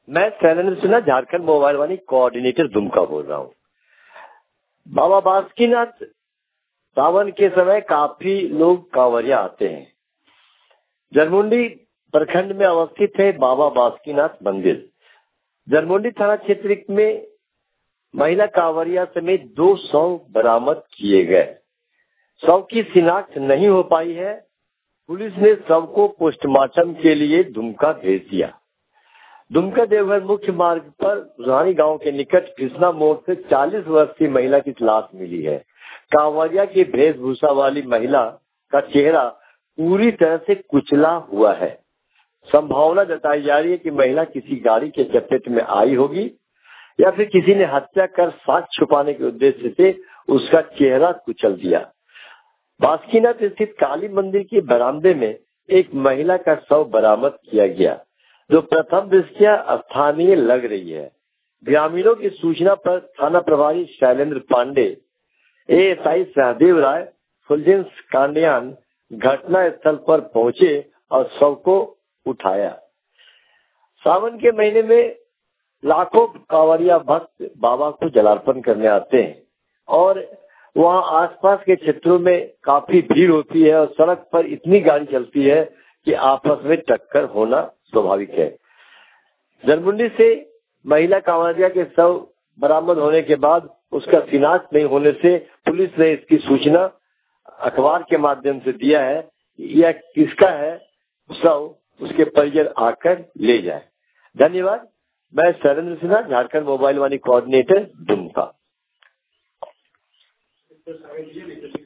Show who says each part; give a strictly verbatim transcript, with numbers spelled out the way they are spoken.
Speaker 1: मैं Shailendra Sinha, Jharkhand mobile Vaani coordinator Dumka बोल रहा हूँ। बाबा बासुकीनाथ सावन के समय काफी लोग कांवरिया आते हैं। जरमुंडी प्रखंड में अवस्थित है बाबा बासुकीनाथ मंदिर। जरमुंडी थाना क्षेत्र में महिला कांवरिया समेत दो शव बरामद किए गए। शव की शिनाख्त नहीं हो पाई है। पुलिस ने शव को पोस्टमार्टम के लिए दुमका भेज दिया। दुमका देवघर मुख्य मार्ग पर रुहानी गांव के निकट कृष्णा मोड़ से चालीस वर्षीय महिला की लाश मिली है। कांवरिया की वेशभूषा वाली महिला का चेहरा पूरी तरह से कुचला हुआ है। संभावना जताई जा रही है कि महिला किसी गाड़ी के चपेट में आई होगी या फिर किसी ने हत्या कर साक्ष्य छुपाने के उद्देश्य से उसका चेहरा कुचल दिया। बासुकीनाथ स्थित काली मंदिर के बरामदे में एक महिला का शव बरामद किया गया, जो प्रथम दृष्टया स्थानीय लग रही है। ग्रामीणों की सूचना पर थाना प्रभारी शैलेंद्र पांडे, एएसआई सहदेव राय, फुलजेंस कांडियान घटना स्थल पर पहुंचे और शव को उठाया। सावन के महीने में लाखों कांवरिया भक्त बाबा को जलार्पण करने आते हैं और वहाँ आसपास के क्षेत्रों में काफी भीड़ होती है और सड़क पर इतनी गाड़ी चलती है कि आपस में टक्कर होना स्वाभाविक है। जरमुंडी से महिला कांवरिया के शव बरामद होने के बाद उसका शिनाख्त नहीं होने से पुलिस ने इसकी सूचना अखबार के माध्यम से दिया है। यह किसका है शव उसके परिजन आकर ले जाए। धन्यवाद। मैं शैलेंद्र सिन्हा, झारखंड मोबाइल वाणी कोऑर्डिनेटर दुमका।